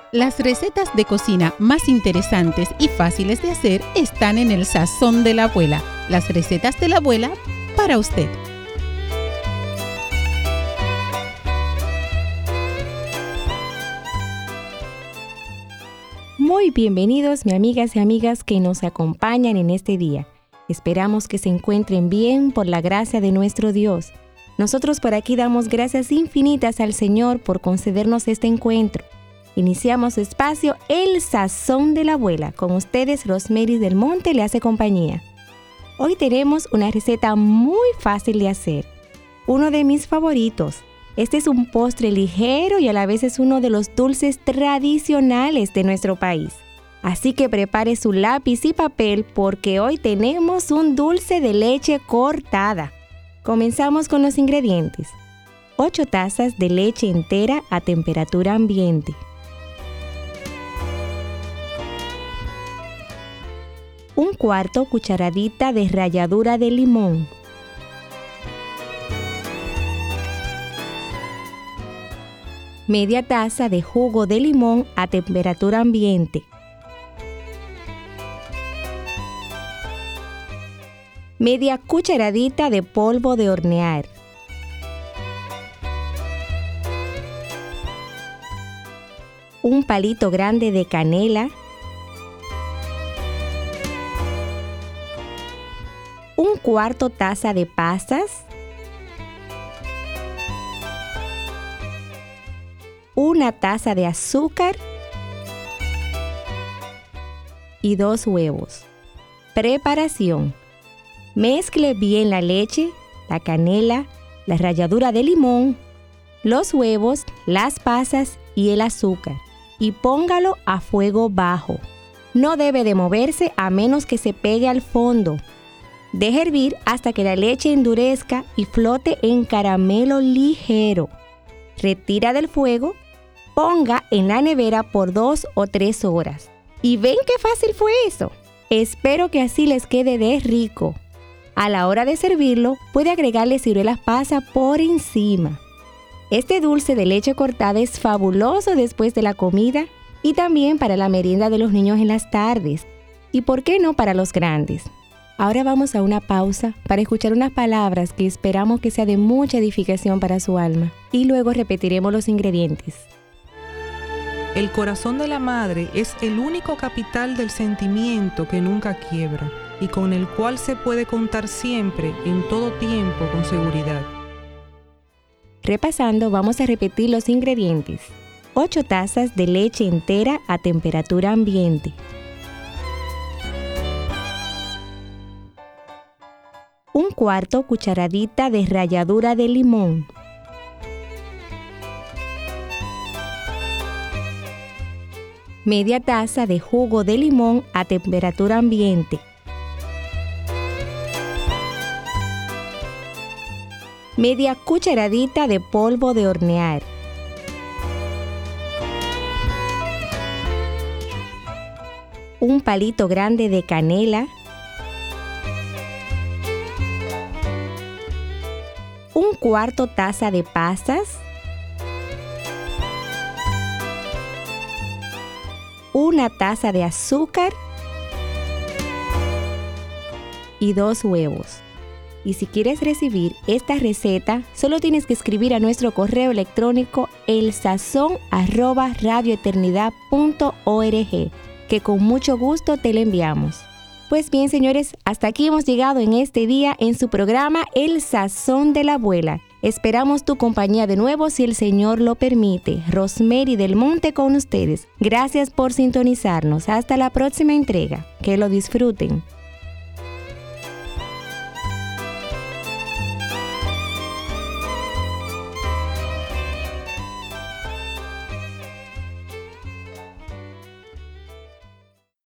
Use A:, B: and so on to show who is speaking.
A: Las recetas de cocina más interesantes y fáciles de hacer están en El Sazón de la Abuela. Las recetas de la abuela para usted.
B: Muy bienvenidos, mis amigas y amigas que nos acompañan en este día. Esperamos que se encuentren bien por la gracia de nuestro Dios. Nosotros por aquí damos gracias infinitas al Señor por concedernos este encuentro. Iniciamos su espacio El Sazón de la Abuela. Con ustedes, Rosemary del Monte le hace compañía. Hoy tenemos una receta muy fácil de hacer. Uno de mis favoritos. Este es un postre ligero y a la vez es uno de los dulces tradicionales de nuestro país. Así que prepare su lápiz y papel porque hoy tenemos un dulce de leche cortada. Comenzamos con los ingredientes. 8 tazas de leche entera a temperatura ambiente. 1/4 cucharadita de ralladura de limón. 1/2 taza de jugo de limón a temperatura ambiente. 1/2 cucharadita de polvo de hornear. 1 palito grande de canela. 1/4 taza de pasas. 1 taza de azúcar y 2 huevos. Preparación. Mezcle bien la leche, la canela, la ralladura de limón, los huevos, las pasas y el azúcar y póngalo a fuego bajo. No debe de moverse a menos que se pegue al fondo. Deje hervir hasta que la leche endurezca y flote en caramelo ligero. Retira del fuego, ponga en la nevera por 2 o 3 horas. ¿Y ven qué fácil fue eso? Espero que así les quede de rico. A la hora de servirlo, puede agregarle ciruelas pasas por encima. Este dulce de leche cortada es fabuloso después de la comida y también para la merienda de los niños en las tardes. ¿Y por qué no para los grandes? Ahora vamos a una pausa para escuchar unas palabras que esperamos que sea de mucha edificación para su alma. Y luego repetiremos los ingredientes.
C: El corazón de la madre es el único capital del sentimiento que nunca quiebra y con el cual se puede contar siempre, en todo tiempo, con seguridad.
B: Repasando, vamos a repetir los ingredientes. 8 tazas de leche entera a temperatura ambiente. 1/4 cucharadita de ralladura de limón. 1/2 taza de jugo de limón a temperatura ambiente. 1/2 cucharadita de polvo de hornear. 1 palito grande de canela. 1/4 taza de pasas. 1 taza de azúcar y 2 huevos. Y si quieres recibir esta receta, solo tienes que escribir a nuestro correo electrónico elsazon@radioeternidad.org, que con mucho gusto te la enviamos. Pues bien, señores, hasta aquí hemos llegado en este día en su programa El Sazón de la Abuela. Esperamos tu compañía de nuevo si el Señor lo permite. Rosemary del Monte con ustedes. Gracias por sintonizarnos. Hasta la próxima entrega. Que lo disfruten.